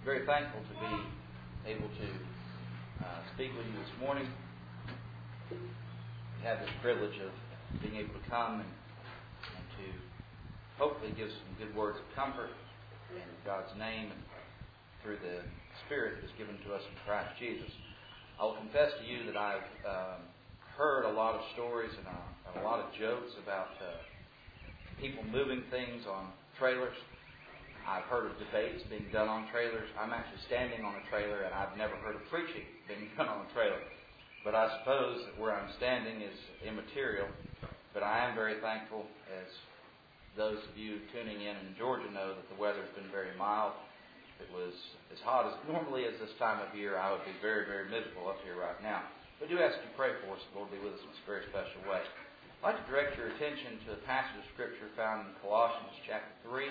very thankful to be able to speak with you this morning. We have this privilege of being able to come and to hopefully give some good words of comfort in God's name and through the Spirit that is given to us in Christ Jesus. I will confess to you that I've heard a lot of stories and a lot of jokes about people moving things on trailers. I've heard of debates being done on trailers. I'm actually standing on a trailer, and I've never heard of preaching being done on a trailer. But I suppose that where I'm standing is immaterial. But I am very thankful, as those of you tuning in Georgia know, that the weather's been very mild. If it was as hot as normally as this time of year, I would be very, very miserable up here right now. But I do ask you to pray for us. The Lord be with us in a very special way. I'd like to direct your attention to the passage of Scripture found in Colossians chapter 3.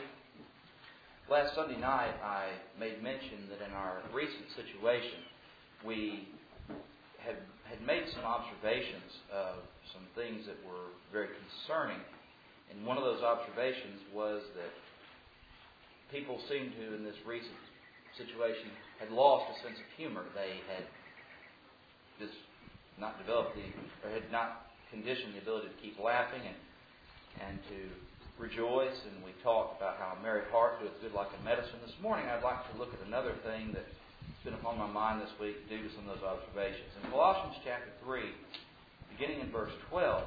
Last Sunday night, I made mention that in our recent situation, we had made some observations of some things that were very concerning. And one of those observations was that people seemed to, in this recent situation, had lost a sense of humor. They had just not developed had not conditioned the ability to keep laughing and to rejoice. And we talked about how a merry heart doeth good like a medicine. This morning I'd like to look at another thing that's been upon my mind this week due to some of those observations. In Colossians chapter 3, beginning in verse 12,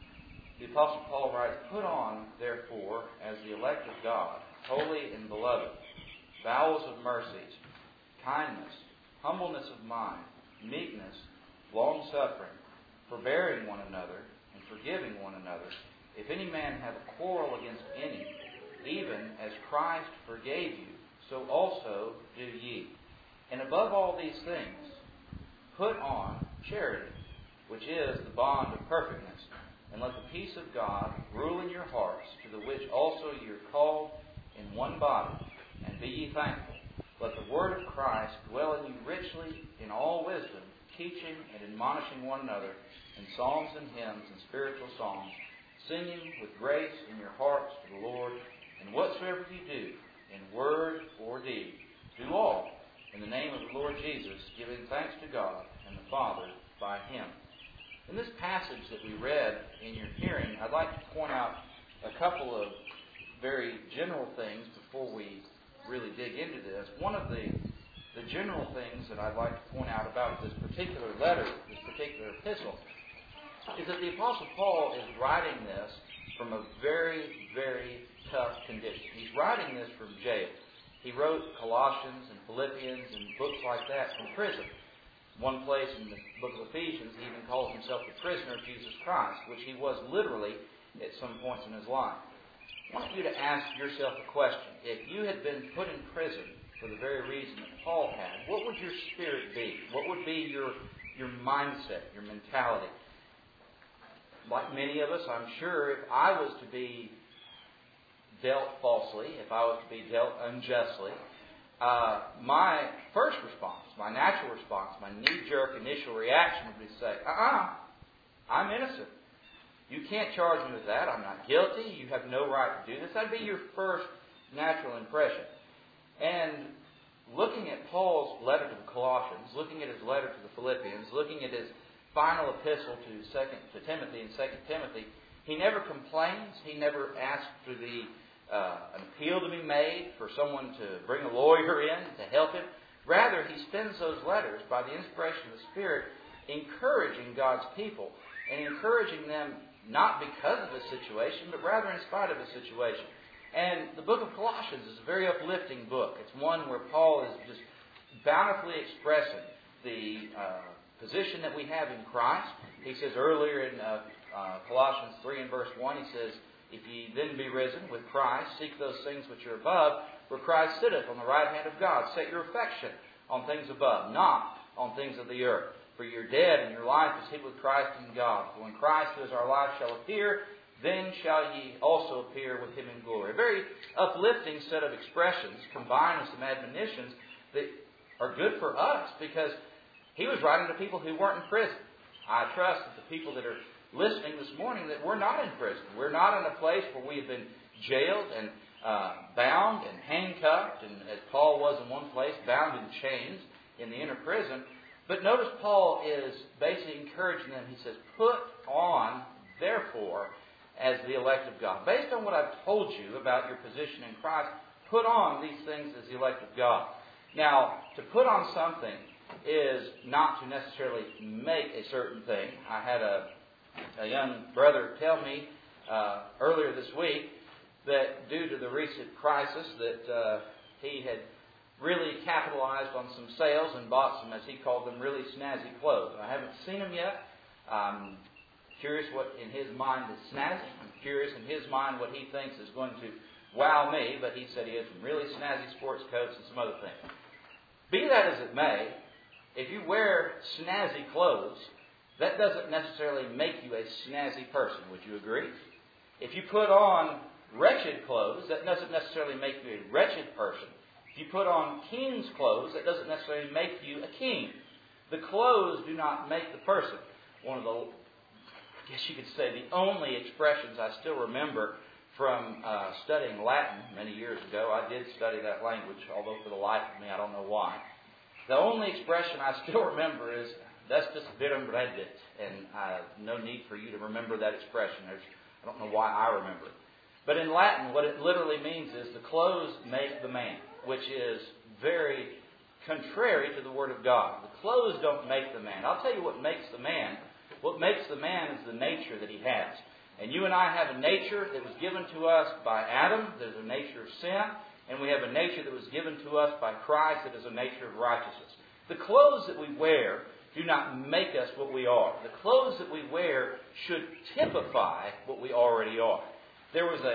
the Apostle Paul writes, "Put on, therefore, as the elect of God, holy and beloved, bowels of mercies, kindness, humbleness of mind, meekness, long-suffering, forbearing one another, and forgiving one another. If any man have a quarrel against any, even as Christ forgave you, so also do ye. And above all these things, put on charity, which is the bond of perfectness. And let the peace of God rule in your hearts, to the which also ye are called in one body. And be ye thankful. Let the word of Christ dwell in you richly in all wisdom, teaching and admonishing one another in psalms and hymns and spiritual songs, singing with grace in your hearts to the Lord. And whatsoever you do, in word or deed, do all in the name of the Lord Jesus, giving thanks to God and the Father by Him." In this passage that we read in your hearing, I'd like to point out a couple of very general things before we really dig into this. One of the general things that I'd like to point out about this particular letter, this particular epistle, is that the Apostle Paul is writing this from a very, very tough condition. He's writing this from jail. He wrote Colossians and Philippians and books like that from prison. One place in the book of Ephesians, he even calls himself the prisoner of Jesus Christ, which he was literally at some points in his life. I want you to ask yourself a question. If you had been put in prison for the very reason that Paul had, what would your spirit be? What would be your mindset, your mentality? Like many of us, I'm sure, if I was to be dealt falsely, if I was to be dealt unjustly, my first response, my natural response, my knee-jerk initial reaction would be to say, I'm innocent. You can't charge me with that. I'm not guilty. You have no right to do this. That'd be your first natural impression. And looking at Paul's letter to the Colossians, looking at his letter to the Philippians, looking at his final epistle to Timothy in 2 Timothy, he never complains. He never asks for an appeal to be made, for someone to bring a lawyer in to help him. Rather, he spends those letters, by the inspiration of the Spirit, encouraging God's people and encouraging them not because of the situation, but rather in spite of the situation. And the book of Colossians is a very uplifting book. It's one where Paul is just bountifully expressing the position that we have in Christ. He says earlier in Colossians 3 and verse 1, he says, "If ye then be risen with Christ, seek those things which are above, where Christ sitteth on the right hand of God. Set your affection on things above, not on things of the earth. For you're dead, and your life is hid with Christ in God. For when Christ, who is our life, shall appear, then shall ye also appear with Him in glory." A very uplifting set of expressions combined with some admonitions that are good for us, because he was writing to people who weren't in prison. I trust that the people that are listening this morning, that we're not in prison. We're not in a place where we have been jailed and bound and handcuffed, and as Paul was in one place, bound in chains in the inner prison. But notice Paul is basically encouraging them. He says, put on, therefore, as the elect of God. Based on what I've told you about your position in Christ, put on these things as the elect of God. Now, to put on something is not to necessarily make a certain thing. I had a young brother tell me earlier this week that due to the recent crisis that he had really capitalized on some sales and bought some, as he called them, really snazzy clothes. I haven't seen them yet. I'm curious what in his mind is snazzy. I'm curious in his mind what he thinks is going to wow me, but he said he had some really snazzy sports coats and some other things. Be that as it may, if you wear snazzy clothes, that doesn't necessarily make you a snazzy person. Would you agree? If you put on wretched clothes, that doesn't necessarily make you a wretched person. If you put on king's clothes, that doesn't necessarily make you a king. The clothes do not make the person. One of the, I guess you could say, the only expressions I still remember from studying Latin many years ago. I did study that language, although for the life of me I don't know why. The only expression I still remember is "Vestus virum reddit," and no need for you to remember that expression. I don't know why I remember it. But in Latin, what it literally means is the clothes make the man, which is very contrary to the Word of God. The clothes don't make the man. I'll tell you what makes the man. What makes the man is the nature that he has. And you and I have a nature that was given to us by Adam. There's a nature of sin. And we have a nature that was given to us by Christ that is a nature of righteousness. The clothes that we wear do not make us what we are. The clothes that we wear should typify what we already are. There was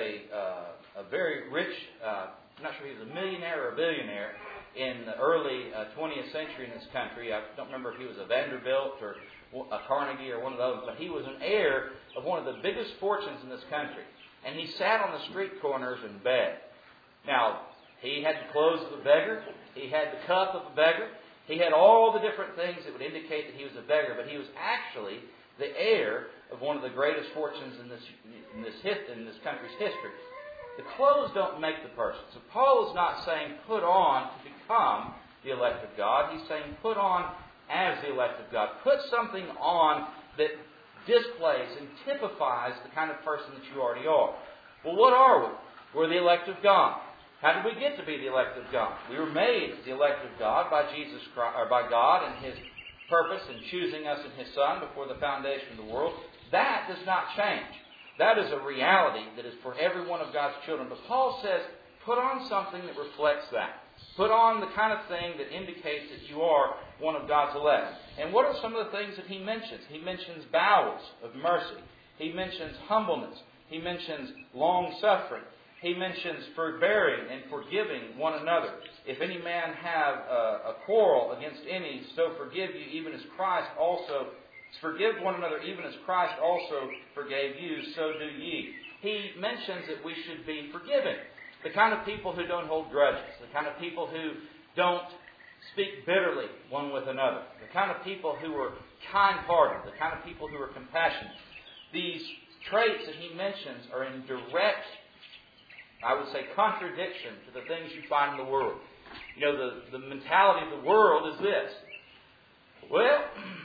a very rich, I'm not sure if he was a millionaire or a billionaire, in the early 20th century in this country. I don't remember if he was a Vanderbilt or a Carnegie or one of those, but he was an heir of one of the biggest fortunes in this country. And he sat on the street corners and begged. Now, he had the clothes of a beggar. He had the cup of a beggar. He had all the different things that would indicate that he was a beggar, but he was actually the heir of one of the greatest fortunes in this country's history. The clothes don't make the person. So Paul is not saying put on to become the elect of God. He's saying put on as the elect of God. Put something on that displays and typifies the kind of person that you already are. Well, what are we? We're the elect of God. How did we get to be the elect of God? We were made the elect of God by Jesus Christ, or by God and His purpose in choosing us in His Son before the foundation of the world. That does not change. That is a reality that is for every one of God's children. But Paul says, put on something that reflects that. Put on the kind of thing that indicates that you are one of God's elect. And what are some of the things that he mentions? He mentions bowels of mercy. He mentions humbleness. He mentions long-suffering. He mentions forbearing and forgiving one another. If any man have a quarrel against any, so forgive you, even as Christ also forgive one another, even as Christ also forgave you, so do ye. He mentions that we should be forgiving. The kind of people who don't hold grudges. The kind of people who don't speak bitterly one with another. The kind of people who are kind-hearted. The kind of people who are compassionate. These traits that he mentions are in direct, I would say, contradiction to the things you find in the world. You know, the mentality of the world is this. Well,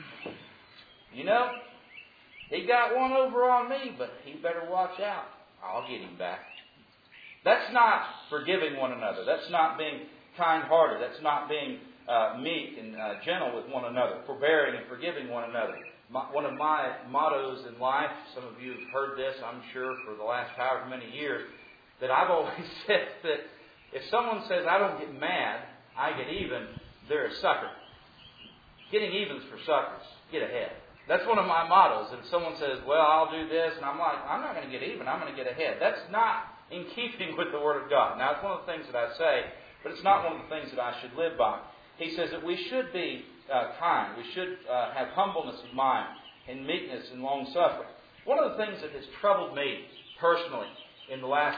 you know, he got one over on me, but he better watch out. I'll get him back. That's not forgiving one another. That's not being kind-hearted. That's not being meek and gentle with one another, forbearing and forgiving one another. One of my mottos in life, some of you have heard this, I'm sure, for the last however many years, that I've always said that if someone says, I don't get mad, I get even, they're a sucker. Getting even's for suckers. Get ahead. That's one of my mottos. If someone says, well, I'll do this, and I'm like, I'm not going to get even, I'm going to get ahead. That's not in keeping with the Word of God. Now, it's one of the things that I say, but it's not one of the things that I should live by. He says that we should be kind. We should have humbleness of mind and meekness and long-suffering. One of the things that has troubled me personally in the last...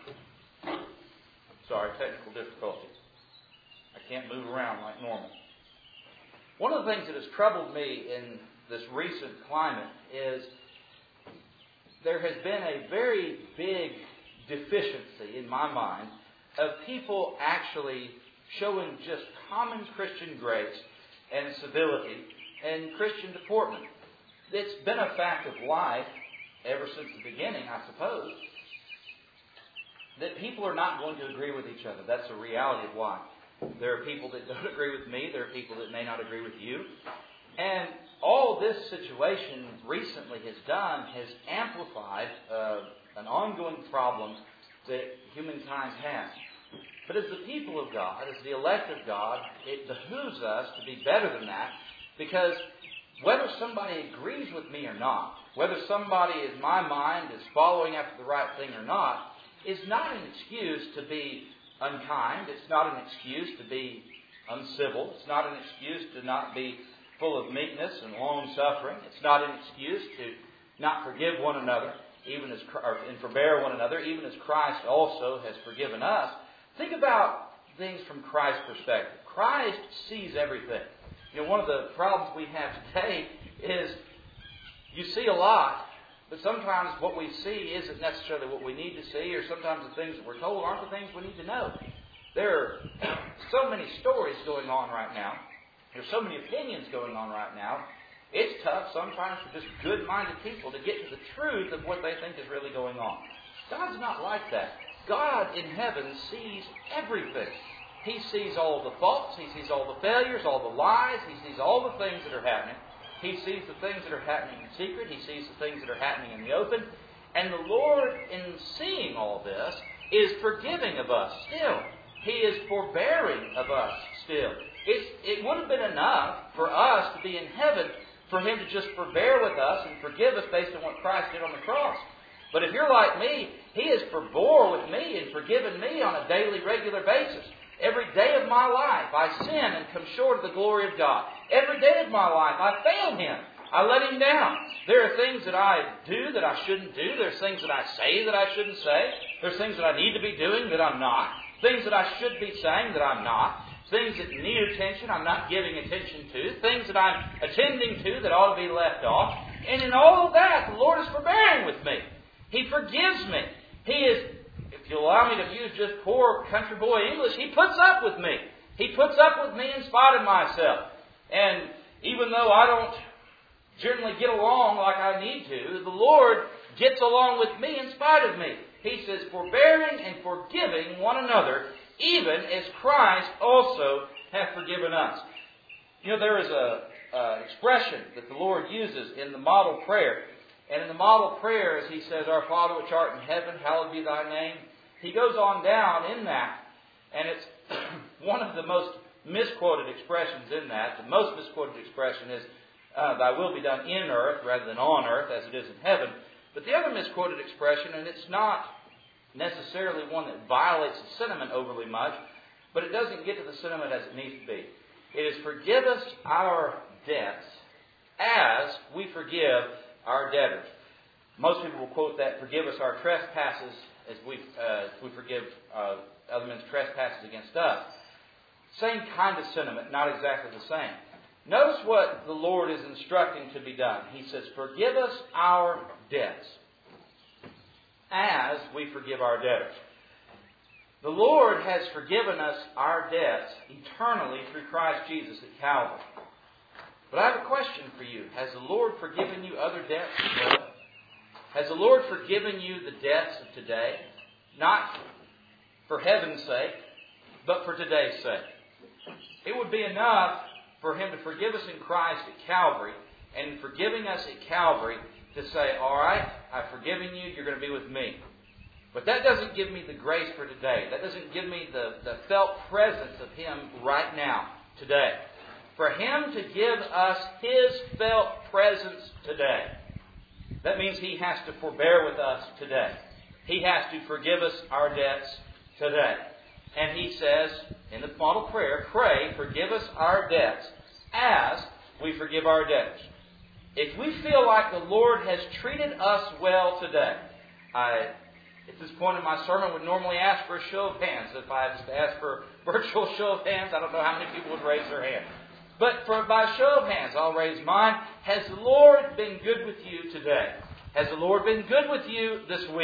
technical difficulties. I can't move around like normal. One of the things that has troubled me in this recent climate is there has been a very big deficiency in my mind of people actually showing just common Christian grace and civility and Christian deportment. It's been a fact of life ever since the beginning, I suppose, that people are not going to agree with each other. That's a reality of life. There are people that don't agree with me. There are people that may not agree with you. And all this situation recently has done has amplified an ongoing problem that humankind has. But as the people of God, as the elect of God, it behooves us to be better than that, because whether somebody agrees with me or not, whether somebody in my mind is following after the right thing or not, is not an excuse to be unkind. It's not an excuse to be uncivil. It's not an excuse to not be full of meekness and long-suffering. It's not an excuse to not forgive one another, and forbear one another, even as Christ also has forgiven us. Think about things from Christ's perspective. Christ sees everything. One of the problems we have today is you see a lot, but sometimes what we see isn't necessarily what we need to see, or sometimes the things that we're told aren't the things we need to know. There are so many stories going on right now. There's so many opinions going on right now. It's tough sometimes for just good-minded people to get to the truth of what they think is really going on. God's not like that. God in heaven sees everything. He sees all the faults. He sees all the failures, all the lies. He sees all the things that are happening. He sees the things that are happening in secret. He sees the things that are happening in the open. And the Lord, in seeing all this, is forgiving of us still. He is forbearing of us still. It would have been enough for us to be in heaven for Him to just forbear with us and forgive us based on what Christ did on the cross. But if you're like me, He has forbore with me and forgiven me on a daily, regular basis. Every day of my life, I sin and come short of the glory of God. Every day of my life, I fail Him. I let Him down. There are things that I do that I shouldn't do. There's things that I say that I shouldn't say. There's things that I need to be doing that I'm not. Things that I should be saying that I'm not. Things that need attention I'm not giving attention to. Things that I'm attending to that ought to be left off. And in all of that, the Lord is forbearing with me. He forgives me. He is, if you'll allow me to use just poor country boy English, He puts up with me. He puts up with me in spite of myself. And even though I don't generally get along like I need to, the Lord gets along with me in spite of me. He says, forbearing and forgiving one another, even as Christ also hath forgiven us. There is an expression that the Lord uses in the model prayer. And in the model prayer, as He says, Our Father which art in heaven, hallowed be Thy name. He goes on down in that, and it's one of the most misquoted expressions in that. The most misquoted expression is, Thy will be done in earth rather than on earth as it is in heaven. But the other misquoted expression, and it's not necessarily one that violates the sentiment overly much, but it doesn't get to the sentiment as it needs to be. It is, forgive us our debts as we forgive our debtors. Most people will quote that, forgive us our trespasses as we forgive other men's trespasses against us. Same kind of sentiment, not exactly the same. Notice what the Lord is instructing to be done. He says, forgive us our debts as we forgive our debtors. The Lord has forgiven us our debts eternally through Christ Jesus at Calvary. But I have a question for you. Has the Lord forgiven you other debts as well? Has the Lord forgiven you the debts of today? Not for heaven's sake, but for today's sake. It would be enough for Him to forgive us in Christ at Calvary, and in forgiving us at Calvary, to say, all right, I've forgiven you, you're going to be with me. But that doesn't give me the grace for today. That doesn't give me the felt presence of Him right now, today. For Him to give us His felt presence today, that means He has to forbear with us today. He has to forgive us our debts today. And He says, in the model prayer, pray, forgive us our debts as we forgive our debtors. If we feel like the Lord has treated us well today, I, at this point in my sermon, would normally ask for a show of hands. If I was to ask for a virtual show of hands, I don't know how many people would raise their hand. But by show of hands, I'll raise mine. Has the Lord been good with you today? Has the Lord been good with you this week?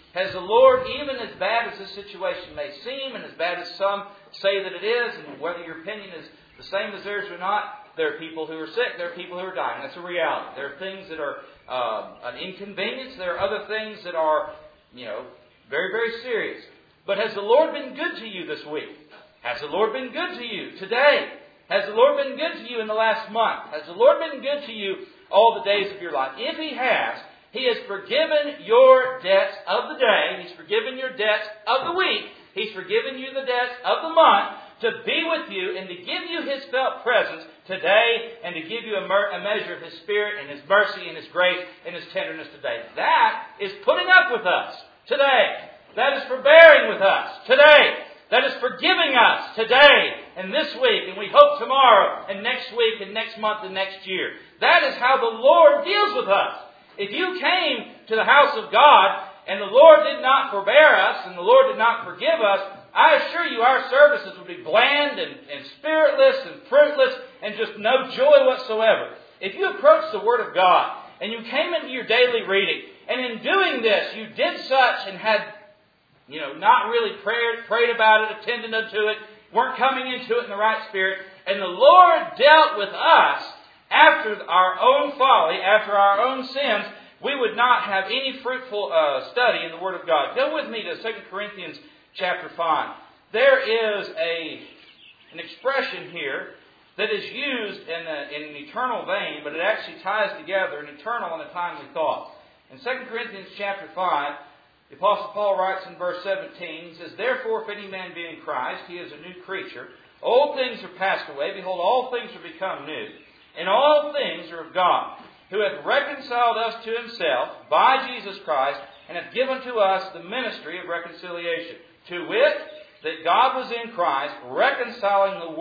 Has the Lord, even as bad as this situation may seem, and as bad as some say that it is, and whether your opinion is the same as theirs or not, there are people who are sick, there are people who are dying. That's a reality. There are things that are an inconvenience. There are other things that are, very, very serious. But has the Lord been good to you this week? Has the Lord been good to you today? Has the Lord been good to you in the last month? Has the Lord been good to you all the days of your life? If He has, He has forgiven your debts of the day. He's forgiven your debts of the week. He's forgiven you the debts of the month to be with you and to give you His felt presence today and to give you a measure of His Spirit and His mercy and His grace and His tenderness today. That is putting up with us today. That is forbearing with us today. That is forgiving us today and this week, and we hope tomorrow and next week and next month and next year. That is how the Lord deals with us. If you came to the house of God and the Lord did not forbear us and the Lord did not forgive us, I assure you our services would be bland and spiritless and fruitless and just no joy whatsoever. If you approached the Word of God and you came into your daily reading, and in doing this you did such and had not really prayed about it, attended unto it, weren't coming into it in the right spirit, and the Lord dealt with us after our own folly, after our own sins, we would not have any fruitful study in the Word of God. Go with me to 2 Corinthians chapter 5. There is an expression here that is used in an eternal vein, but it actually ties together an eternal and a timely thought. In 2 Corinthians chapter 5, the Apostle Paul writes in verse 17, he says, "Therefore, if any man be in Christ, he is a new creature. Old things are passed away. Behold, all things are become new. And all things are of God, who hath reconciled us to Himself by Jesus Christ, and hath given to us the ministry of reconciliation. To wit, that God was in Christ, reconciling the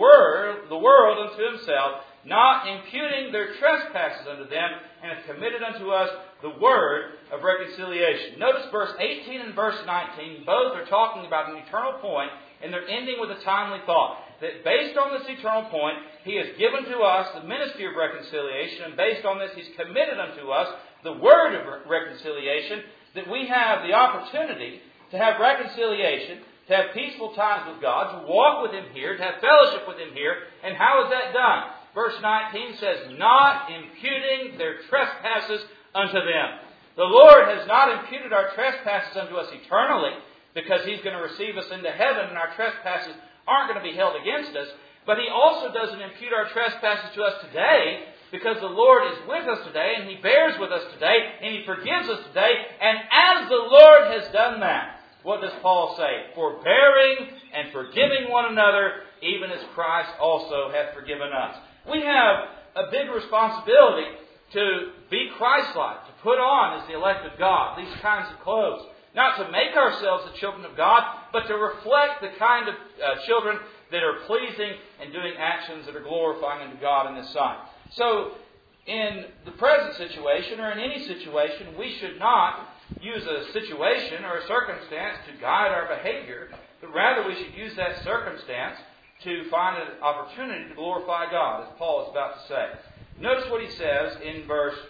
world unto Himself, not imputing their trespasses unto them, and hath committed unto us the word of reconciliation." Notice verse 18 and verse 19. Both are talking about an eternal point, and they're ending with a timely thought. That based on this eternal point, He has given to us the ministry of reconciliation, and based on this, He's committed unto us the word of reconciliation, that we have the opportunity to have reconciliation, to have peaceful times with God, to walk with Him here, to have fellowship with Him here. And how is that done? Verse 19 says, "Not imputing their trespasses unto them." The Lord has not imputed our trespasses unto us eternally, because He's going to receive us into heaven and our trespasses aren't going to be held against us. But He also doesn't impute our trespasses to us today, because the Lord is with us today, and He bears with us today, and He forgives us today. And as the Lord has done that, what does Paul say? "Forbearing and forgiving one another, even as Christ also hath forgiven us." We have a big responsibility to be Christ-like, to put on as the elect of God these kinds of clothes. Not to make ourselves the children of God, but to reflect the kind of children that are pleasing and doing actions that are glorifying unto God in His sight. So, in the present situation, or in any situation, we should not use a situation or a circumstance to guide our behavior, but rather we should use that circumstance to find an opportunity to glorify God, as Paul is about to say. Notice what he says in verse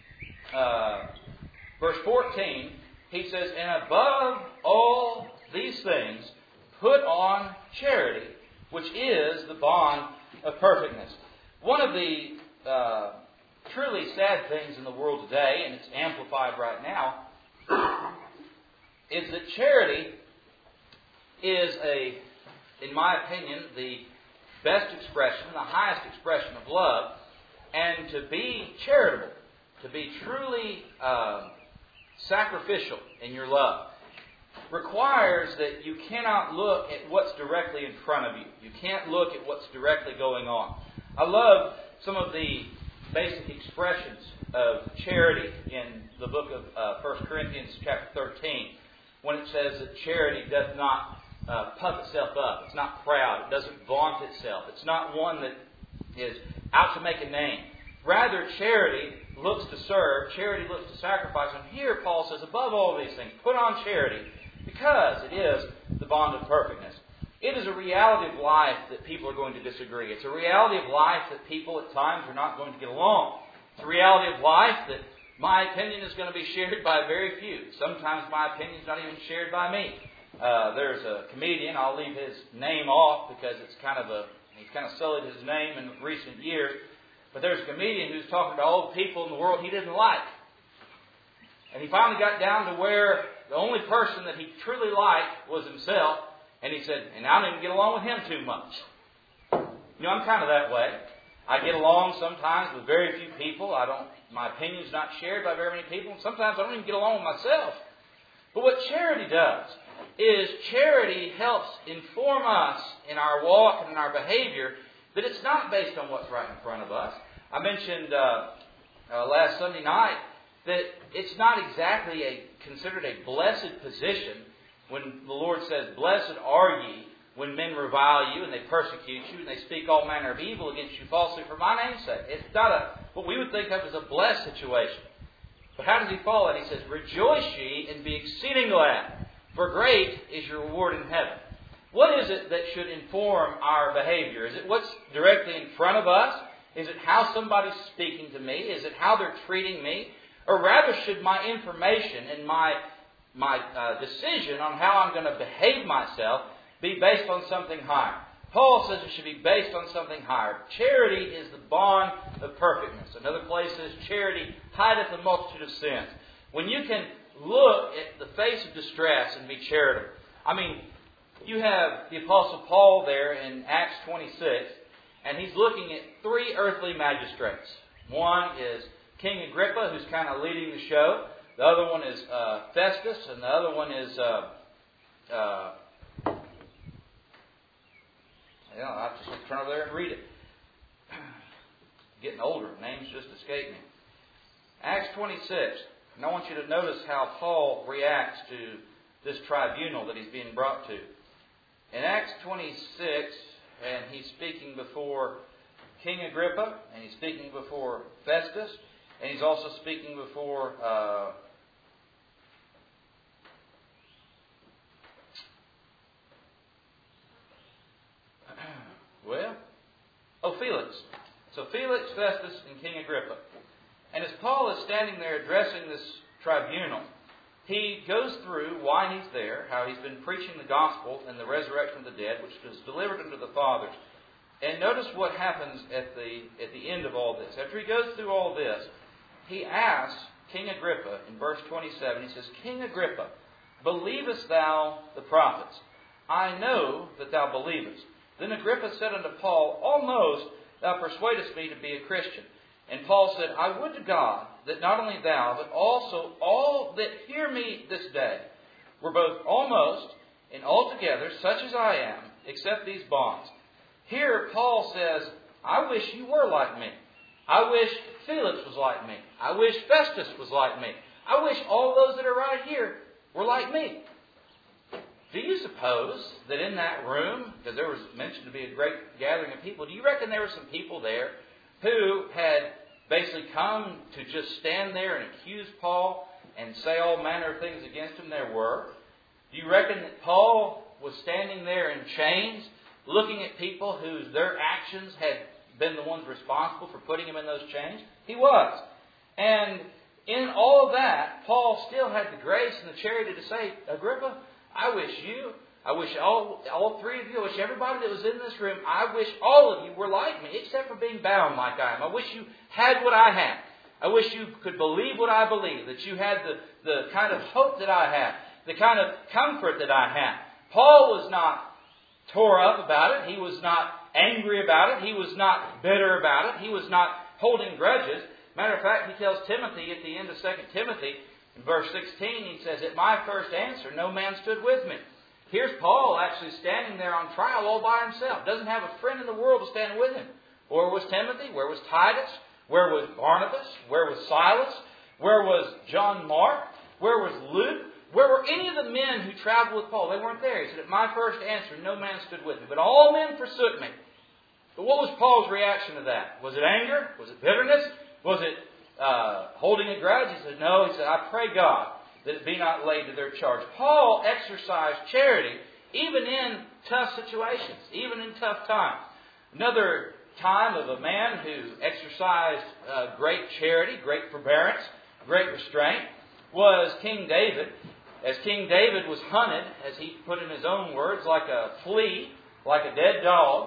14. He says, "And above all these things, put on charity, which is the bond of perfectness." One of the truly sad things in the world today, and it's amplified right now, is that charity is in my opinion, the best expression, the highest expression of love. And to be charitable, to be truly sacrificial in your love, requires that you cannot look at what's directly in front of you. You can't look at what's directly going on. I love some of the basic expressions of charity in the book of 1 Corinthians chapter 13, when it says that charity does not puff itself up. It's not proud. It doesn't vaunt itself. It's not one that is out to make a name. Rather, charity looks to serve. Charity looks to sacrifice. And here Paul says, above all these things, put on charity, because it is the bond of perfectness. It is a reality of life that people are going to disagree. It's a reality of life that people at times are not going to get along. It's a reality of life that my opinion is going to be shared by very few. Sometimes my opinion is not even shared by me. There's a comedian, I'll leave his name off because he's kind of sullied his name in recent years. But there's a comedian who's talking about all the people in the world he didn't like. And he finally got down to where the only person that he truly liked was himself. And he said, and I don't even get along with him too much. You know, I'm kind of that way. I get along sometimes with very few people. My opinion's not shared by very many people. And sometimes I don't even get along with myself. But what charity does is charity helps inform us in our walk and in our behavior that it's not based on what's right in front of us. I mentioned last Sunday night that it's not exactly considered a blessed position when the Lord says, "Blessed are ye when men revile you and they persecute you and they speak all manner of evil against you falsely for my name's sake." It's not what we would think of as a blessed situation. But how does he follow it? He says, "Rejoice ye and be exceeding glad, for great is your reward in heaven." What is it that should inform our behavior? Is it what's directly in front of us? Is it how somebody's speaking to me? Is it how they're treating me? Or rather, should my information and my decision on how I'm going to behave myself be based on something higher? Paul says it should be based on something higher. Charity is the bond of perfectness. Another place says charity hideth a multitude of sins. When you can look at the face of distress and be charitable. I mean, you have the Apostle Paul there in Acts 26, and he's looking at three earthly magistrates. One is King Agrippa, who's kind of leading the show. The other one is Festus, and the other one is I have to turn over there and read it. Getting older, names just escape me. Acts 26. And I want you to notice how Paul reacts to this tribunal that he's being brought to. In Acts 26, and he's speaking before King Agrippa, and he's speaking before Festus, and he's also speaking before Felix. So Felix, Festus, and King Agrippa. And as Paul is standing there addressing this tribunal, he goes through why he's there, how he's been preaching the gospel and the resurrection of the dead, which was delivered unto the fathers. And notice what happens at the end of all this. After he goes through all this, he asks King Agrippa in verse 27, he says, "King Agrippa, believest thou the prophets? I know that thou believest." Then Agrippa said unto Paul, "Almost thou persuadest me to be a Christian." And Paul said, "I would to God that not only thou, but also all that hear me this day were both almost and altogether such as I am, except these bonds." Here Paul says, I wish you were like me. I wish Felix was like me. I wish Festus was like me. I wish all those that are right here were like me. Do you suppose that in that room, because there was mentioned to be a great gathering of people, do you reckon there were some people there who had basically come to just stand there and accuse Paul and say all manner of things against him? There were. Do you reckon that Paul was standing there in chains, looking at people whose their actions had been the ones responsible for putting him in those chains? He was. And in all of that, Paul still had the grace and the charity to say, "Agrippa, I wish all three of you, I wish everybody that was in this room, I wish all of you were like me, except for being bound like I am. I wish you had what I had. I wish you could believe what I believe, that you had the kind of hope that I have, the kind of comfort that I have." Paul was not tore up about it. He was not angry about it. He was not bitter about it. He was not holding grudges. Matter of fact, he tells Timothy at the end of 2 Timothy, in verse 16, he says, "At my first answer, no man stood with me." Here's Paul actually standing there on trial all by himself. Doesn't have a friend in the world to stand with him. Where was Timothy? Where was Titus? Where was Barnabas? Where was Silas? Where was John Mark? Where was Luke? Where were any of the men who traveled with Paul? They weren't there. He said, "At my first answer, no man stood with me, but all men forsook me." But what was Paul's reaction to that? Was it anger? Was it bitterness? Was it holding a grudge? He said, no. He said, "I pray God that it be not laid to their charge." Paul exercised charity even in tough situations, even in tough times. Another time of a man who exercised great charity, great forbearance, great restraint was King David. As King David was hunted, as he put in his own words, like a flea, like a dead dog,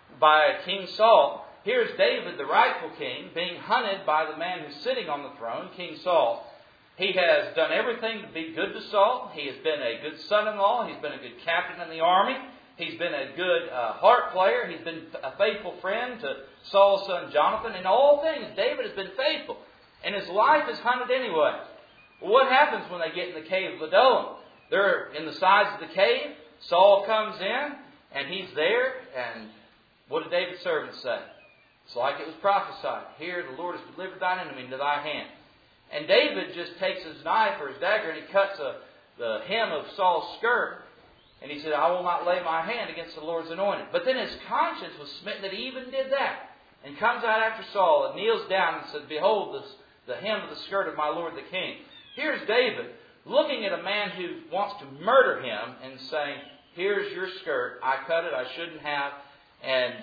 by King Saul. Here's David, the rightful king, being hunted by the man who's sitting on the throne, King Saul. He has done everything to be good to Saul. He has been a good son-in-law. He's been a good captain in the army. He's been a good harp player. He's been a faithful friend to Saul's son Jonathan. In all things, David has been faithful. And his life is hunted anyway. Well, what happens when they get in the cave of Adullam? They're in the sides of the cave. Saul comes in, and he's there. And what did David's servants say? It's like it was prophesied. Here, the Lord has delivered thine enemy into thy hand. And David just takes his knife or his dagger and he cuts the hem of Saul's skirt. And he said, I will not lay my hand against the Lord's anointed. But then his conscience was smitten that he even did that. And comes out after Saul and kneels down and says, behold, the hem of the skirt of my Lord the king. Here's David looking at a man who wants to murder him and saying, here's your skirt. I cut it. I shouldn't have. And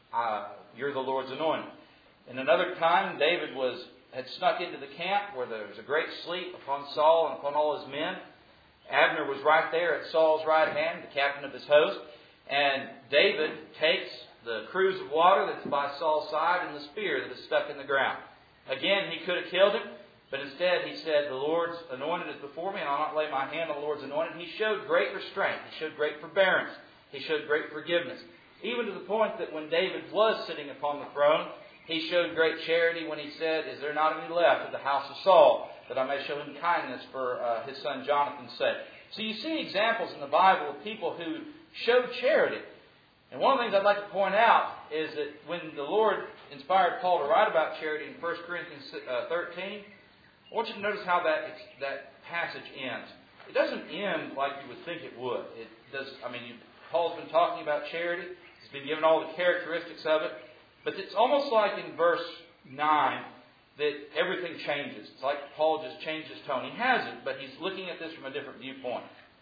you're the Lord's anointed. And another time, David had snuck into the camp where there was a great sleep upon Saul and upon all his men. Abner was right there at Saul's right hand, the captain of his host. And David takes the cruse of water that's by Saul's side and the spear that is stuck in the ground. Again, he could have killed him, but instead he said, the Lord's anointed is before me, and I'll not lay my hand on the Lord's anointed. He showed great restraint. He showed great forbearance. He showed great forgiveness. Even to the point that when David was sitting upon the throne, he showed great charity when he said, is there not any left of the house of Saul, that I may show him kindness for his son Jonathan's sake? So you see examples in the Bible of people who showed charity. And one of the things I'd like to point out is that when the Lord inspired Paul to write about charity in 1 Corinthians 13, I want you to notice how that passage ends. It doesn't end like you would think it would. It does. Paul's been talking about charity. He's been given all the characteristics of it. But it's almost like in verse 9 that everything changes. It's like Paul just changed his tone. He hasn't, but he's looking at this from a different viewpoint.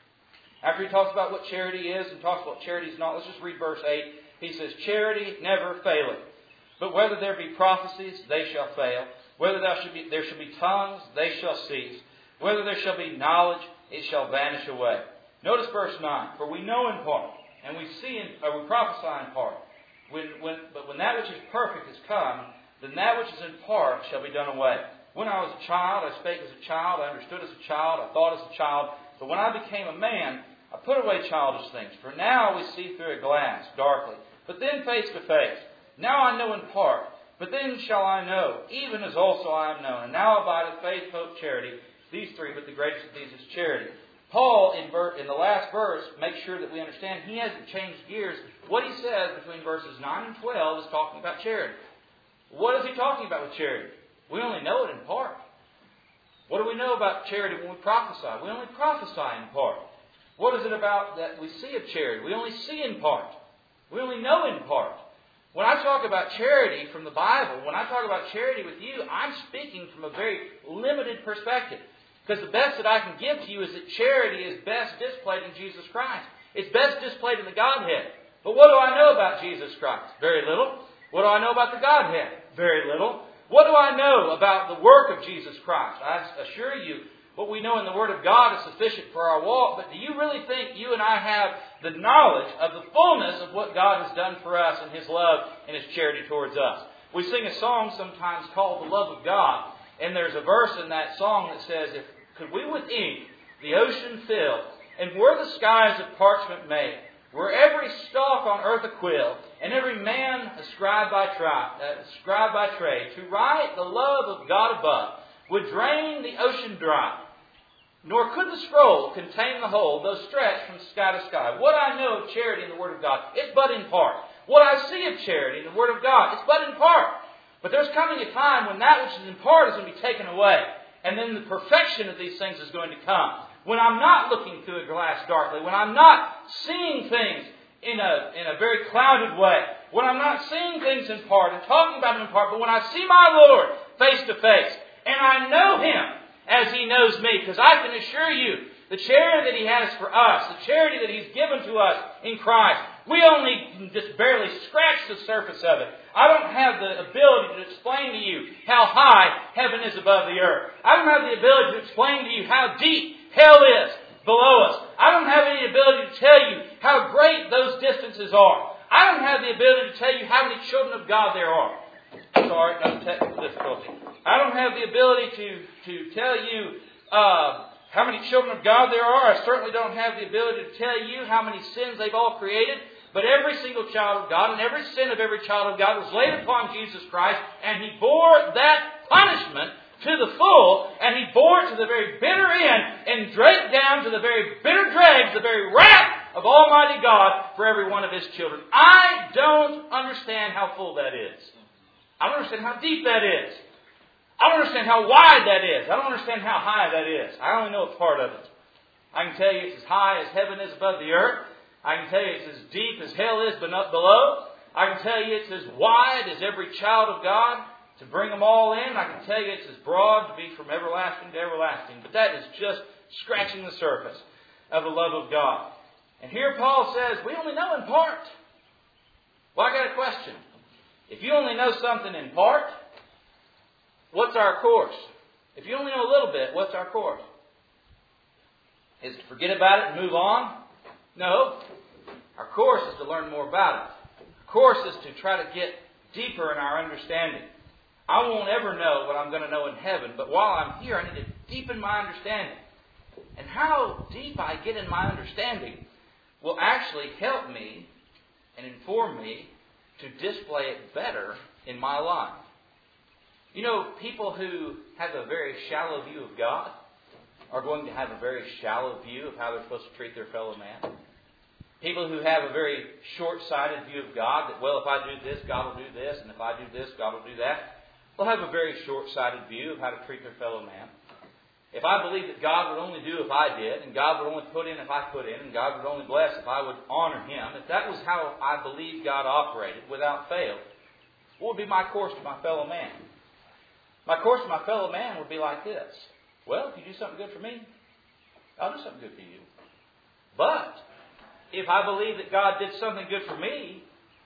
After he talks about what charity is and talks about charity is not, let's just read verse 8. He says, charity never faileth. But whether there be prophecies, they shall fail. Whether there shall be tongues, they shall cease. Whether there shall be knowledge, it shall vanish away. Notice verse 9. For we know in part, and we prophesy in part. But when that which is perfect is come, then that which is in part shall be done away. When I was a child, I spake as a child, I understood as a child, I thought as a child. But when I became a man, I put away childish things. For now we see through a glass, darkly, but then face to face. Now I know in part, but then shall I know, even as also I am known. And now abideth faith, hope, charity. These three, but the greatest of these is charity. Paul, in the last verse, makes sure that we understand he hasn't changed gears. What he says between verses 9 and 12 is talking about charity. What is he talking about with charity? We only know it in part. What do we know about charity when we prophesy? We only prophesy in part. What is it about that we see of charity? We only see in part. We only know in part. When I talk about charity from the Bible, when I talk about charity with you, I'm speaking from a very limited perspective. Because the best that I can give to you is that charity is best displayed in Jesus Christ. It's best displayed in the Godhead. But what do I know about Jesus Christ? Very little. What do I know about the Godhead? Very little. What do I know about the work of Jesus Christ? I assure you, what we know in the Word of God is sufficient for our walk. But do you really think you and I have the knowledge of the fullness of what God has done for us and His love and His charity towards us? We sing a song sometimes called The Love of God. And there's a verse in that song that says, could we with ink the ocean fill, and were the skies of parchment made, were every stalk on earth a quill, and every man a scribe by trade, to write the love of God above, would drain the ocean dry. Nor could the scroll contain the whole, though stretched from sky to sky. What I know of charity in the Word of God, it's but in part. What I see of charity in the Word of God, it's but in part. But there's coming a time when that which is in part is going to be taken away. And then the perfection of these things is going to come. When I'm not looking through a glass darkly, when I'm not seeing things in a very clouded way, when I'm not seeing things in part and talking about them in part, but when I see my Lord face to face, and I know Him as He knows me, because I can assure you, the charity that He has for us, the charity that He's given to us in Christ, We only can just barely scratch the surface of it. I don't have the ability to explain to you how high heaven is above the earth. I don't have the ability to explain to you how deep hell is below us. I don't have any ability to tell you how great those distances are. I don't have the ability to tell you how many children of God there are. Sorry, no technical difficulty. I don't have the ability to tell you how many children of God there are. I certainly don't have the ability to tell you how many sins they've all created. But every single child of God and every sin of every child of God was laid upon Jesus Christ, and He bore that punishment to the full, and He bore it to the very bitter end, and drank down to the very bitter dregs, the very wrath of Almighty God for every one of His children. I don't understand how full that is. I don't understand how deep that is. I don't understand how wide that is. I don't understand how high that is. I only know a part of it. I can tell you it's as high as heaven is above the earth. I can tell you it's as deep as hell is but not below. I can tell you it's as wide as every child of God to bring them all in. I can tell you it's as broad to be from everlasting to everlasting. But that is just scratching the surface of the love of God. And here Paul says, we only know in part. Well, I got a question. If you only know something in part, what's our course? If you only know a little bit, what's our course? Is it to forget about it and move on? No. Our course is to learn more about it. Our course is to try to get deeper in our understanding. I won't ever know what I'm going to know in heaven, but while I'm here, I need to deepen my understanding. And how deep I get in my understanding will actually help me and inform me to display it better in my life. You know, people who have a very shallow view of God are going to have a very shallow view of how they're supposed to treat their fellow man. People who have a very short-sighted view of God, that, well, if I do this, God will do this, and if I do this, God will do that, they'll have a very short-sighted view of how to treat their fellow man. If I believed that God would only do if I did, and God would only put in if I put in, and God would only bless if I would honor Him, if that was how I believed God operated without fail, what would be my course to my fellow man? My course to my fellow man would be like this. Well, if you do something good for me, I'll do something good for you. But if I believe that God did something good for me,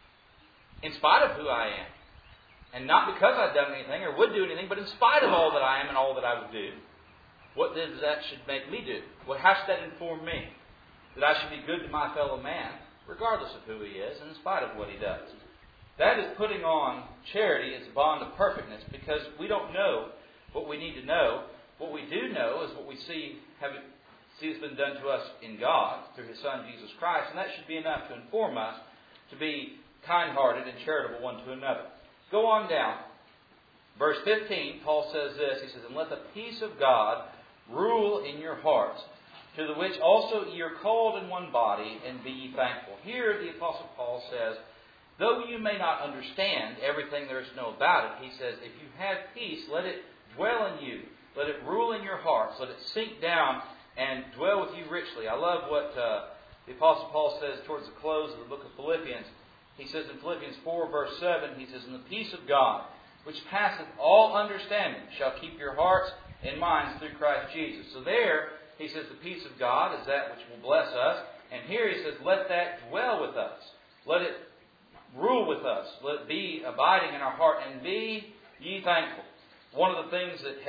in spite of who I am, and not because I've done anything or would do anything, but in spite of all that I am and all that I would do, what then does that should make me do? Well, how should that inform me? That I should be good to my fellow man, regardless of who he is, and in spite of what he does. That is putting on charity as a bond of perfectness, because we don't know what we need to know. What we do know is what we see has been done to us in God through His Son Jesus Christ, and that should be enough to inform us to be kind-hearted and charitable one to another. Go on down. Verse 15, Paul says this. He says, "And let the peace of God rule in your hearts, to the which also ye are called in one body, and be ye thankful." Here the Apostle Paul says, though you may not understand everything there is to know about it, he says, if you have peace, let it dwell in you. Let it rule in your hearts. Let it sink down and dwell with you richly. I love what the Apostle Paul says towards the close of the book of Philippians. He says in Philippians 4, verse 7, he says, "And the peace of God, which passeth all understanding, shall keep your hearts and minds through Christ Jesus." So there, he says, the peace of God is that which will bless us. And here he says, let that dwell with us. Let it rule with us. Let it be abiding in our heart. And be ye thankful. One of the things that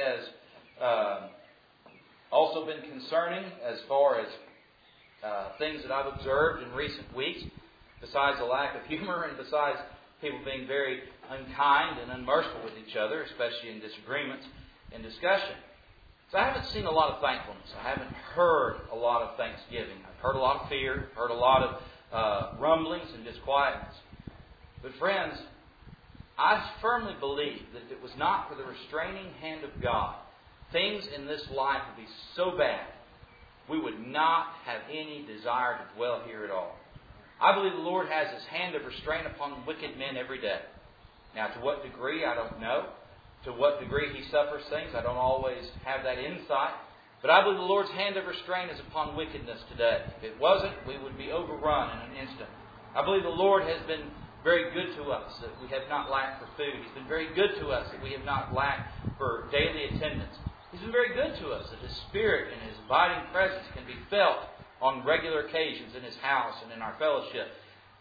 has also been concerning as far as things that I've observed in recent weeks, besides a lack of humor and besides people being very unkind and unmerciful with each other, especially in disagreements and discussion. So I haven't seen a lot of thankfulness. I haven't heard a lot of thanksgiving. I've heard a lot of fear. I've heard a lot of rumblings and disquietness. But friends, I firmly believe that if it was not for the restraining hand of God, things in this life would be so bad, we would not have any desire to dwell here at all. I believe the Lord has His hand of restraint upon wicked men every day. Now, to what degree, I don't know. To what degree He suffers things, I don't always have that insight. But I believe the Lord's hand of restraint is upon wickedness today. If it wasn't, we would be overrun in an instant. I believe the Lord has been very good to us, that we have not lacked for food. He's been very good to us, that we have not lacked for daily attendance. He's been very good to us, that His Spirit and His abiding presence can be felt on regular occasions in His house and in our fellowship.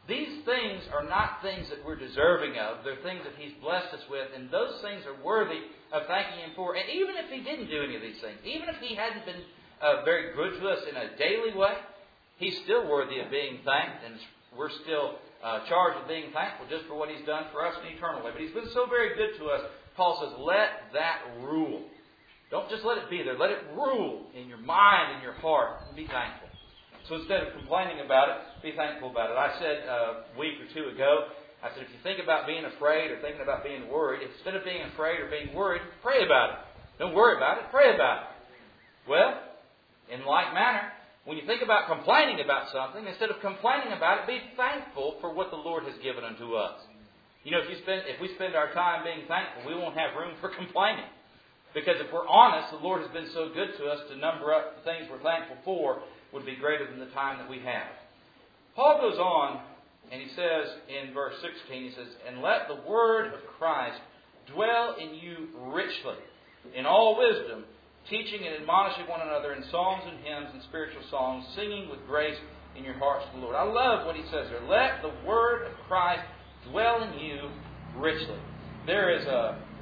these things are not things that we're deserving of. They're things that He's blessed us with, and those things are worthy of thanking Him for. And even if He didn't do any of these things, even if He hadn't been very good to us in a daily way, He's still worthy of being thanked, and we're still charged with being thankful just for what He's done for us in eternal way. But He's been so very good to us, Paul says, let that rule. Don't just let it be there. Let it rule in your mind and your heart, and be thankful. So instead of complaining about it, be thankful about it. I said a week or two ago, I said, if you think about being afraid or thinking about being worried, instead of being afraid or being worried, pray about it. Don't worry about it, pray about it. Well, in like manner, when you think about complaining about something, instead of complaining about it, be thankful for what the Lord has given unto us. You know, if we spend our time being thankful, we won't have room for complaining. Because if we're honest, the Lord has been so good to us, to number up the things we're thankful for would be greater than the time that we have. Paul goes on, and he says in verse 16, he says, and let the word of Christ dwell in you richly, in all wisdom, teaching and admonishing one another in psalms and hymns and spiritual songs, singing with grace in your hearts to the Lord. I love what he says there. Let the word of Christ dwell in you richly. There is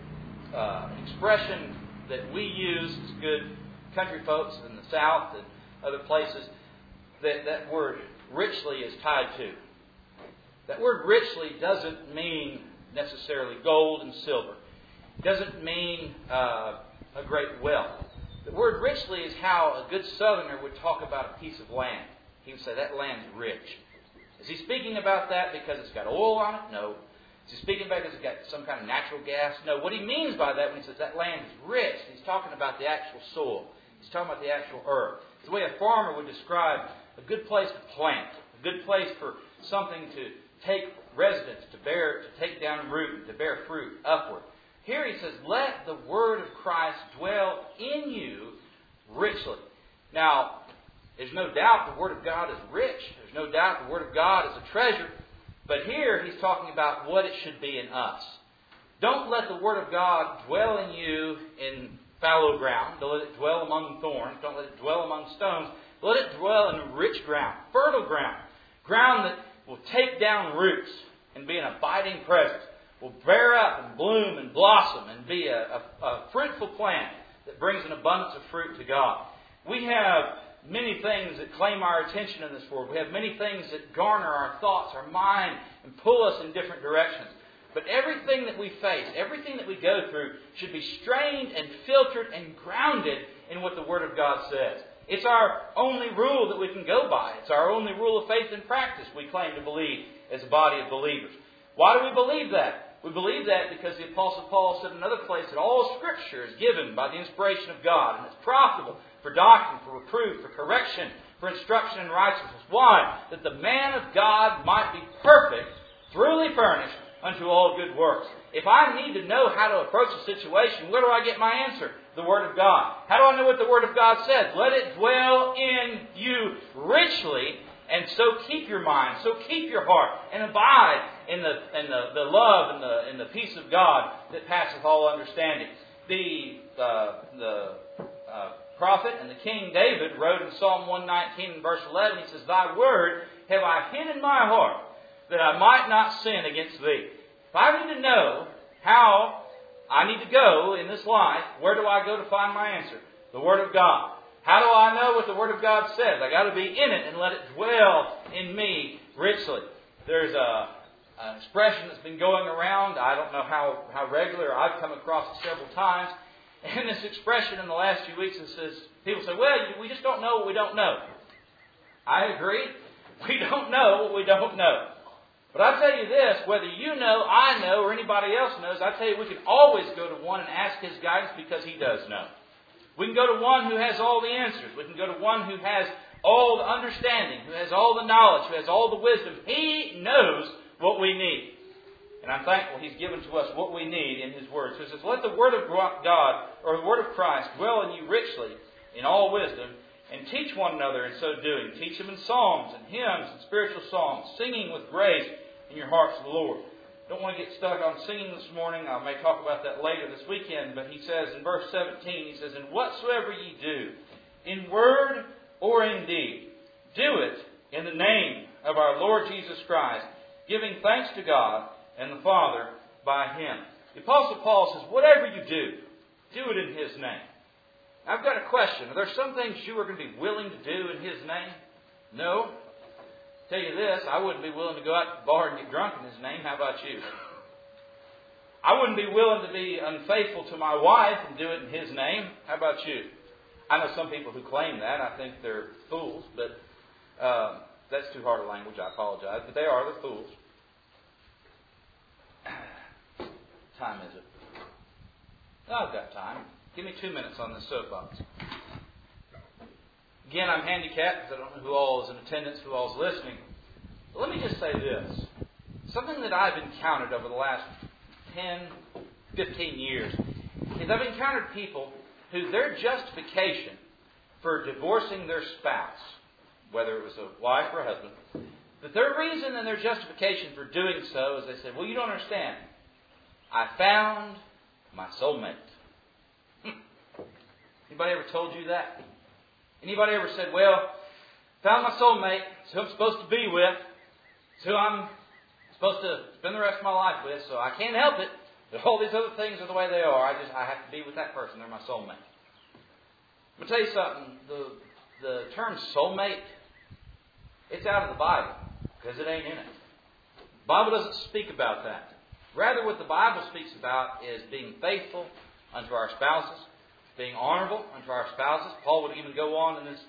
an expression that we use as good country folks in the South and other places that word richly is tied to. That word richly doesn't mean necessarily gold and silver. It doesn't mean a great wealth. The word richly is how a good Southerner would talk about a piece of land. He would say, that land's rich. Is he speaking about that because it's got oil on it? No. Is he speaking about it because it's got some kind of natural gas? No. What he means by that when he says that land is rich, he's talking about the actual soil. He's talking about the actual earth. It's the way a farmer would describe a good place to plant, a good place for something to take residence, to take down root, to bear fruit upward. Here he says, let the word of Christ dwell in you richly. Now, there's no doubt the word of God is rich. There's no doubt the word of God is a treasure. But here he's talking about what it should be in us. Don't let the word of God dwell in you in fallow ground. Don't let it dwell among thorns. Don't let it dwell among stones. Let it dwell in rich ground, fertile ground. Ground that will take down roots and be an abiding presence. Will bear up and bloom and blossom and be a fruitful plant that brings an abundance of fruit to God. We have many things that claim our attention in this world. We have many things that garner our thoughts, our mind, and pull us in different directions. But everything that we face, everything that we go through, should be strained and filtered and grounded in what the Word of God says. It's our only rule that we can go by. It's our only rule of faith and practice we claim to believe as a body of believers. Why do we believe that? We believe that because the Apostle Paul said in another place that all Scripture is given by the inspiration of God, and it's profitable for doctrine, for reproof, for correction, for instruction in righteousness. Why? That the man of God might be perfect, truly furnished unto all good works. If I need to know how to approach a situation, where do I get my answer? The Word of God. How do I know what the Word of God says? Let it dwell in you richly, and so keep your mind, so keep your heart, and abide in the love and the peace of God that passeth all understanding. The prophet and the King David wrote in Psalm 119 and verse 11, he says, Thy word have I hid in my heart, that I might not sin against Thee. If I need to know how I need to go in this life, where do I go to find my answer? The Word of God. How do I know what the Word of God says? I got to be in it and let it dwell in me richly. There's an expression that's been going around. I don't know how regular. I've come across it several times. And this expression in the last few weeks, it says, people say, well, we just don't know what we don't know. I agree. We don't know what we don't know. But I tell you this, whether you know, I know, or anybody else knows, I tell you we can always go to one and ask His guidance because He does know. We can go to one who has all the answers. We can go to one who has all the understanding, who has all the knowledge, who has all the wisdom. He knows what we need. And I'm thankful He's given to us what we need in His Word. So He says, let the Word of God, or the Word of Christ, dwell in you richly in all wisdom, and teach one another in so doing. Teach them in psalms and hymns and spiritual songs, singing with grace in your hearts to the Lord. Don't want to get stuck on singing this morning. I may talk about that later this weekend. But he says in verse 17, he says, And whatsoever ye do, in word or in deed, do it in the name of our Lord Jesus Christ, giving thanks to God and the Father by Him. The Apostle Paul says, whatever you do it in His name. I've got a question. Are there some things you are going to be willing to do in His name? No. I'll tell you this, I wouldn't be willing to go out to the bar and get drunk in His name. How about you? I wouldn't be willing to be unfaithful to my wife and do it in His name. How about you? I know some people who claim that. I think they're fools, but that's too hard a language. I apologize. But they're fools. Time is it? I've got time. Give me 2 minutes on this soapbox. Again, I'm handicapped because I don't know who all is in attendance, who all is listening. But let me just say this. Something that I've encountered over the last 10, 15 years is I've encountered people who their justification for divorcing their spouse, whether it was a wife or a husband, that their reason and their justification for doing so is they said, well, you don't understand. I found my soulmate. Anybody ever told you that? Anybody ever said, well, found my soulmate, it's who I'm supposed to be with, it's who I'm supposed to spend the rest of my life with, so I can't help it. But all these other things are the way they are. I have to be with that person. They're my soulmate. I'm going to tell you something. The term soulmate, it's out of the Bible because it ain't in it. The Bible doesn't speak about that. Rather, what the Bible speaks about is being faithful unto our spouses, being honorable unto our spouses. Paul would even go on in this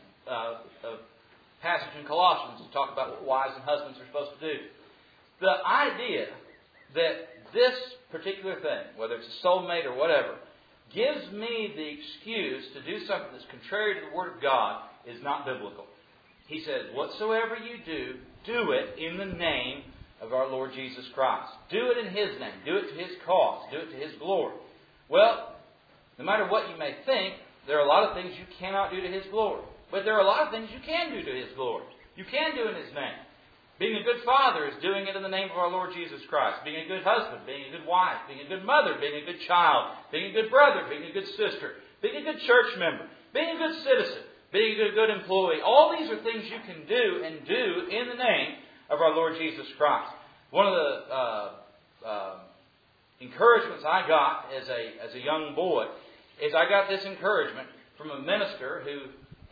passage in Colossians to talk about what wives and husbands are supposed to do. The idea that this particular thing, whether it's a soulmate or whatever, gives me the excuse to do something that's contrary to the Word of God is not biblical. He says, whatsoever you do it in the name of our Lord Jesus Christ. Do it in His name. Do it to His cause. Do it to His glory. Well, no matter what you may think, there are a lot of things you cannot do to His glory. But there are a lot of things you can do to His glory. You can do in His name. Being a good father is doing it in the name of our Lord Jesus Christ. Being a good husband, being a good wife, being a good mother, being a good child, being a good brother, being a good sister, being a good church member, being a good citizen, being a good employee. All these are things you can do and do in the name of our Lord Jesus Christ. One of the encouragements I got as a young boy is I got this encouragement from a minister who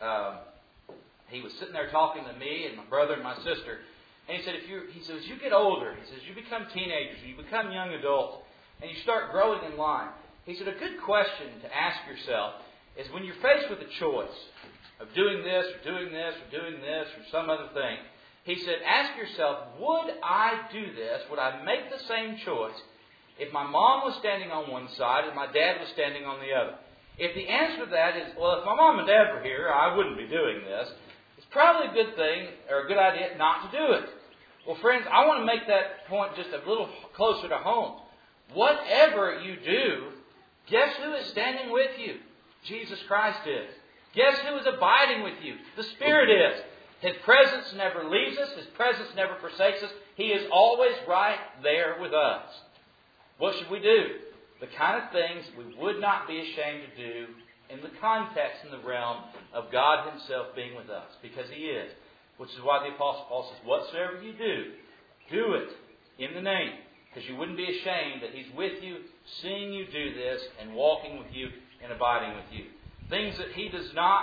he was sitting there talking to me and my brother and my sister. And he said, as you get older, he says, you become teenagers, you become young adults, and you start growing in line. He said, a good question to ask yourself is when you're faced with a choice of doing this or doing this or doing this or some other thing, he said, ask yourself, would I do this? Would I make the same choice if my mom was standing on one side and my dad was standing on the other? If the answer to that is, well, if my mom and dad were here, I wouldn't be doing this, it's probably a good thing or a good idea not to do it. Well, friends, I want to make that point just a little closer to home. Whatever you do, guess who is standing with you? Jesus Christ is. Guess who is abiding with you? The Spirit is. His presence never leaves us. His presence never forsakes us. He is always right there with us. What should we do? The kind of things we would not be ashamed to do in the context and the realm of God Himself being with us. Because He is. Which is why the Apostle Paul says, whatsoever you do it in the name. Because you wouldn't be ashamed that He's with you, seeing you do this, and walking with you and abiding with you. Things that He does not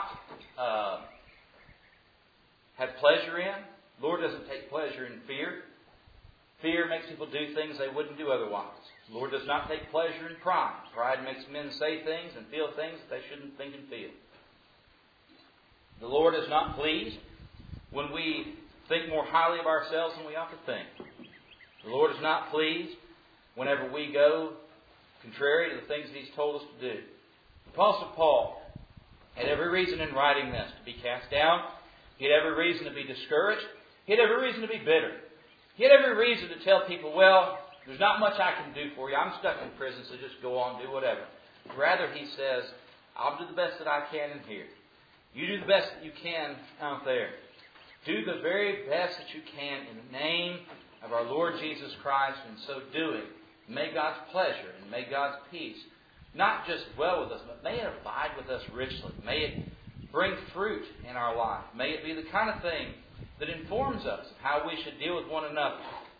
have pleasure in. The Lord doesn't take pleasure in fear. Fear makes people do things they wouldn't do otherwise. The Lord does not take pleasure in pride. Pride makes men say things and feel things that they shouldn't think and feel. The Lord is not pleased when we think more highly of ourselves than we ought to think. The Lord is not pleased whenever we go contrary to the things that He's told us to do. The Apostle Paul had every reason in writing this to be cast down. He had every reason to be discouraged. He had every reason to be bitter. He had every reason to tell people, well, there's not much I can do for you. I'm stuck in prison, so just go on, do whatever. Rather, he says, I'll do the best that I can in here. You do the best that you can out there. Do the very best that you can in the name of our Lord Jesus Christ. And so doing, may God's pleasure and may God's peace not just dwell with us, but may it abide with us richly. May it bring fruit in our life. May it be the kind of thing that informs us of how we should deal with one another.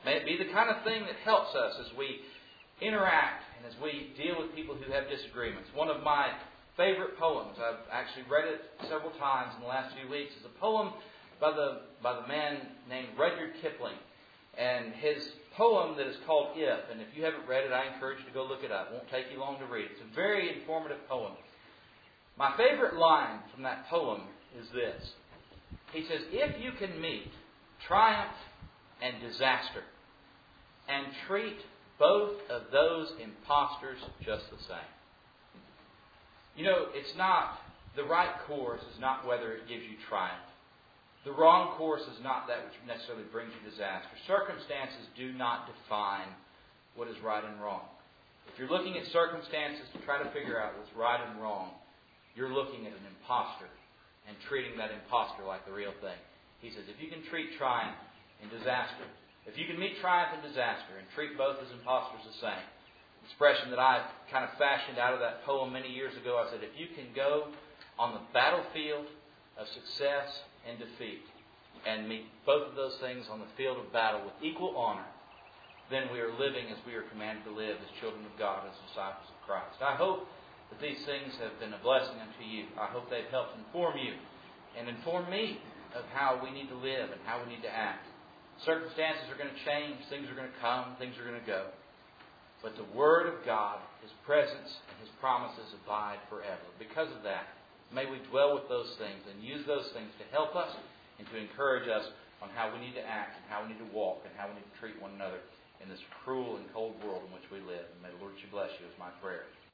May it be the kind of thing that helps us as we interact and as we deal with people who have disagreements. One of my favorite poems, I've actually read it several times in the last few weeks, is a poem by the man named Rudyard Kipling. And his poem that is called If, and if you haven't read it, I encourage you to go look it up. It won't take you long to read it. It's a very informative poem. My favorite line from that poem is this. He says, if you can meet triumph and disaster and treat both of those impostors just the same. You know, it's not, the right course is not whether it gives you triumph. The wrong course is not that which necessarily brings you disaster. Circumstances do not define what is right and wrong. If you're looking at circumstances to try to figure out what's right and wrong, you're looking at an imposter and treating that imposter like the real thing. He says, if you can treat triumph and disaster, if you can meet triumph and disaster and treat both as impostors the same, expression that I kind of fashioned out of that poem many years ago, I said, if you can go on the battlefield of success and defeat and meet both of those things on the field of battle with equal honor, then we are living as we are commanded to live as children of God, as disciples of Christ. I hope that these things have been a blessing unto you. I hope they've helped inform you and inform me of how we need to live and how we need to act. Circumstances are going to change, things are going to come, things are going to go. But the Word of God, His presence and His promises abide forever. Because of that, may we dwell with those things and use those things to help us and to encourage us on how we need to act and how we need to walk and how we need to treat one another in this cruel and cold world in which we live. And may the Lord bless you is my prayer.